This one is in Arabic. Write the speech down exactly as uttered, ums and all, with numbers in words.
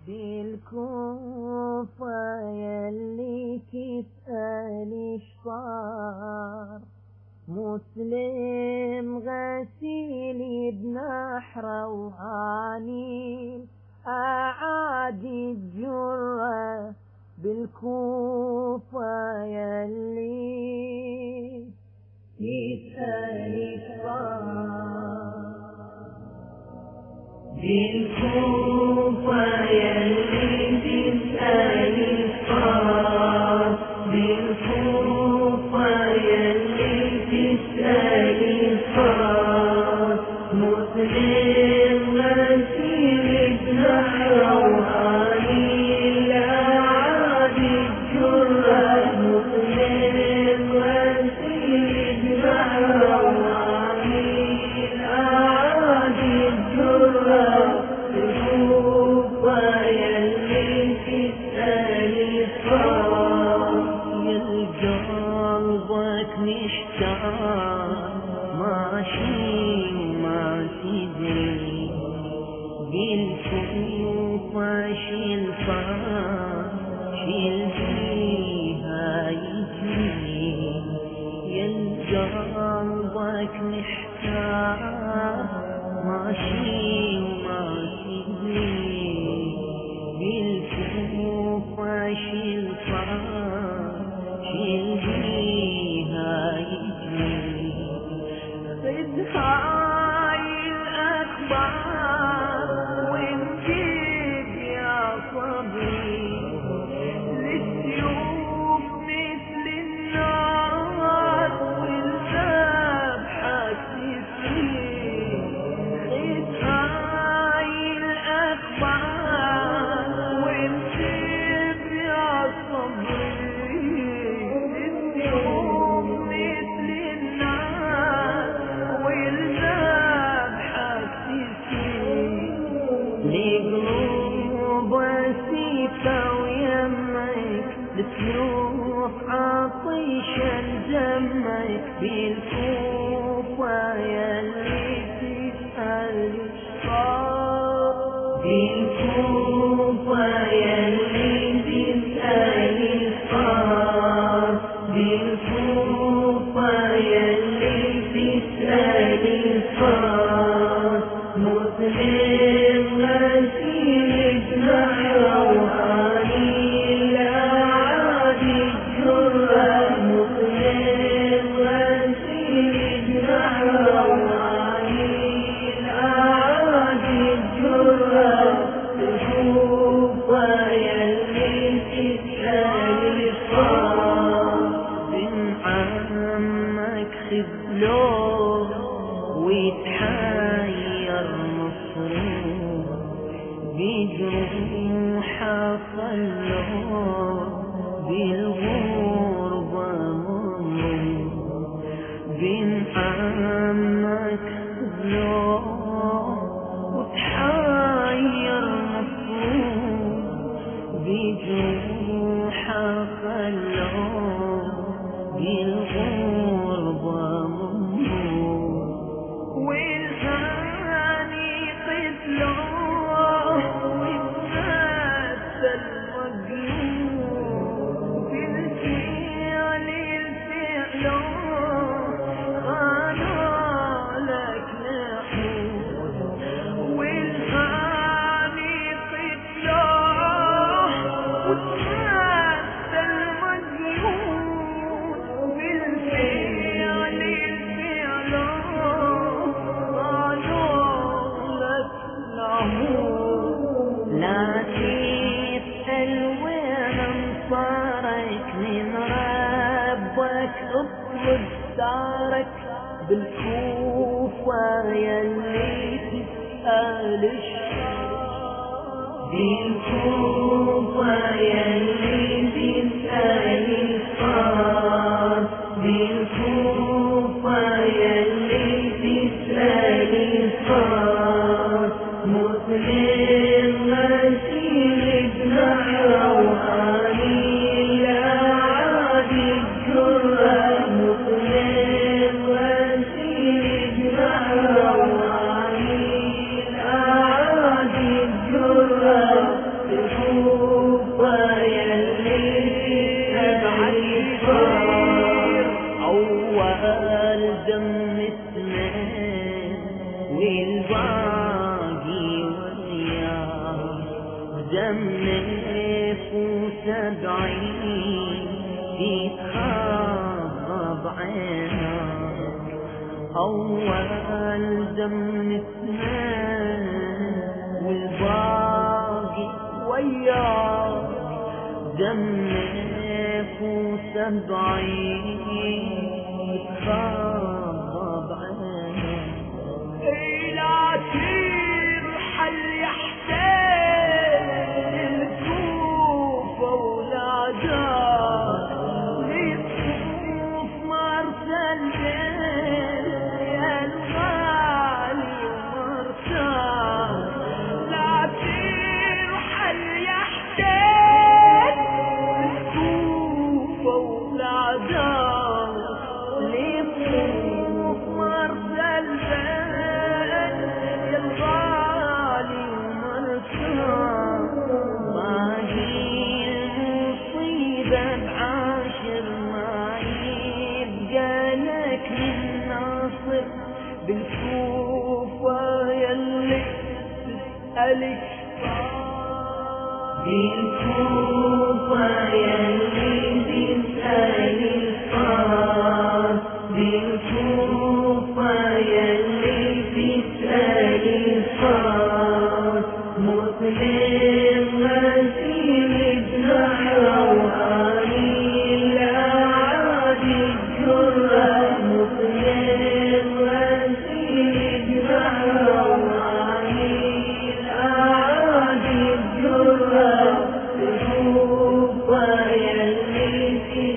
بالكوفة يلي تسأل اشطار، مسلم غسيل بنحر وهانيل أعادي الجرة بالكوفة يلي تسأل اشطار، بالكوفة يلي تسأل اشطار، بالكوفة يلي تسأل اشطار، مسلم غسيل بنحر وهانيل أعادي الجرة، مسلم غسيل بنحر وهانيل أعادي الجرة، بالكوفة يلي تسأل اشطار. قلبك محتار ماشي وما تدري، بالكوفة شيل فار شيل فيها يجري، قلبك محتار ماشي وما تدري، بالكوفة شيل فار شيل فيها يجري، خذ هاي الأخبار وانجد يا صبري، للسيوف مثل النار والذبحة تسري، خذ هاي الأخبار وانجد يا صبري، للسيوف مثل النار والذبحة تسري، لقلوب وسيفة ويمك لسيوف عطيشا دمك، بالكوفة يلي تسأل اشطار، بالكوفة يلي تسأل اشطار، بالكوفة يلي تسأل اشطار، مسلم غسيل بنحر وهانيل أعادي الجرة، مسلم غسيل بنحر وهانيل أعادي الجرة، بالكوفة يلي تسأل اشطار. بن عمك خذلوه ويتحير مصروف، بجروحه صلوه بالغربة ممروف، بن عمك خذلوه وتحير مصروف، بجروحه صلوه بالغربة ممروف، والهاني قتلوه واتمثل مجنون، بالفعل الفعلوه خانوا لك نحوس، والهاني قتلوه واتمثل مجنون، بالفعل الفعلوه خانوا لك نحوس، لا تسأل وين انصارك من ربك اطلب دارك، بالكوفة يلي تسأل اشطار، بالكوفة يلي تسأل اشطار، بالكوفة يلي تسأل اشطار، مسلم غسيل بنحر وهانيل أعادي الجرة، مسلم غسيل بنحر وهانيل أعادي الجرة. دمك وسبعين يتخضب عينك أول دم اثنين والباقي وياك دمك وسبعين يتخضب عينك لا ترحل يا حسين الكوفة ولا دار للصوف مرسل يا الغالي مرسل لا ترحل يا حسين الكوفة ولا دار للصوف مرسل بالكوفة يلي تسألك بالكوفة يلي تسألك بالكوفة يلي تسألك مسلم غسيل ابن روحاني الأعادي الجرة مسلم غسيل ابن روحاني الأعادي الجرة بالكوفة يلي